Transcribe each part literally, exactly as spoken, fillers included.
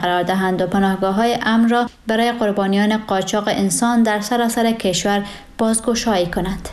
قرار دهند و پناهگاه‌های امن را برای قربانیان قاچاق انسان در سراسر کشور بازگشایی کند.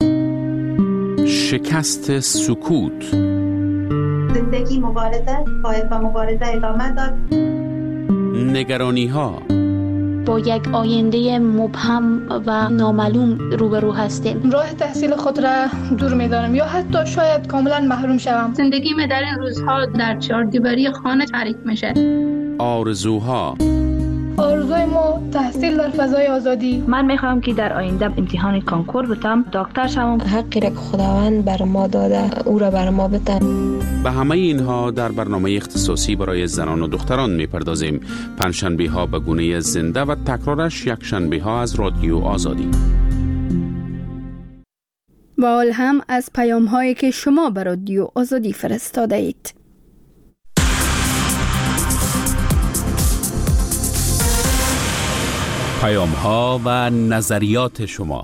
شکست سکوت. زندگی مبارزه باید با مبارزه ادامه داد. نگرانی ها. با یک آینده مبهم و نامعلوم روبرو هستیم. راه تحصیل خود را دور می‌دانم یا حتی شاید کاملا محروم شوم. زندگی من در این روزها در چهاردیواری خانه تعریف میشه. آرزوها. آرزوی ما تحصیل در فضای آزادی. من میخوام که در آینده امتحان کانکور بتم، دکتر شوم. حقی را که خداوند بر ما داده او را بر ما بده. به همه اینها در برنامه اختصاصی برای زنان و دختران میپردازیم. پنجشنبه ها به گونه زنده و تکرارش یک شنبه ها از رادیو آزادی. و حال هم از پیام هایی که شما به رادیو آزادی فرستاده اید. پیام ها و نظریات شما.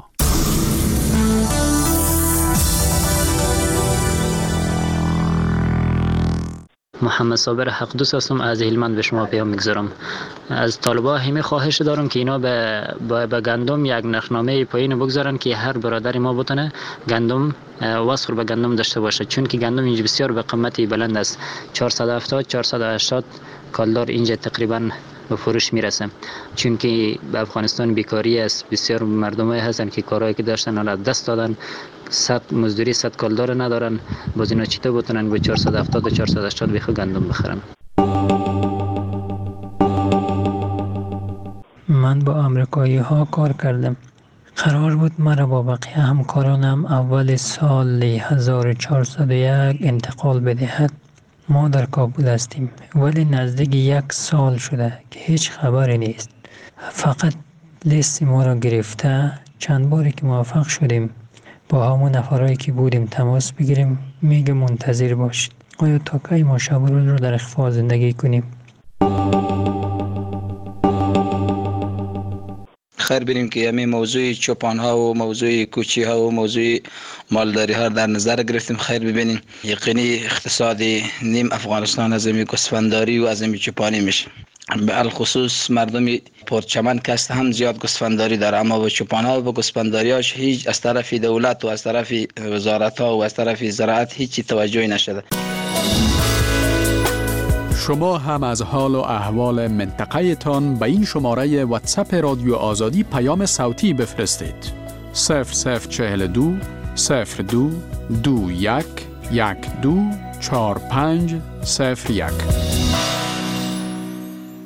محمد صابر حق دوست هستم، از هلمند به شما پیام میگذارم. از طالبا همه خواهش دارم که اینا به به گندم یک نرخنامه پایین بگذارن که هر برادر ما بتونه گندم واسخور به گندم داشته باشه، چون که گندم اینجا بسیار به قیمتی بلند است. چهارصد و هفتاد چهارصد و هشتاد کالدار اینجا تقریبا به فروش میرسه، چون که به افغانستان بیکاری است. بسیار مردمایی هستن که کارهایی که داشتن حالا دست دادن، صد مزدوری صد کالدار ندارن. باز اینا چطور بتونن به چهارصد و هفتاد و چهارصد و هشتاد بیخو گندم بخرن؟ من با امریکایی ها کار کردم. قرار بود مرا با بقیه همکارانم اول سال هزار و چهارصد و یک انتقال بدهد. ما در کابل هستیم ولی نزدیک یک سال شده که هیچ خبری نیست. فقط لیست ما را گرفته. چند باری که موفق شدیم با همون نفرایی که بودیم تماس بگیریم، میگه منتظر باشید. آیا تا کی ما شب و روز رو در اخفا زندگی کنیم؟ خیر بینیم که همین موضوع چوپان ها و موضوع کوچی ها و موضوع مالداری ها در نظر گرفتیم. خیر ببینیم یقینی اقتصادی نیم افغانستان از این گوسفنداری و از این چوپانی میشه. به الخصوص مردم پرچمن که است هم زیاد گوسفنداری داره، اما به چوپان ها و به گوسفنداری هاش هیچ از طرف دولت و از طرف وزارت ها و از طرف زراعت هیچی توجهی نشده. شما هم از حال و احوال منطقه تان به این شماره واتساپ رادیو آزادی پیام صوتی بفرستید. صفر صفر چهل دو صفر دو دو یک یک دو چهار پنج صفر یک.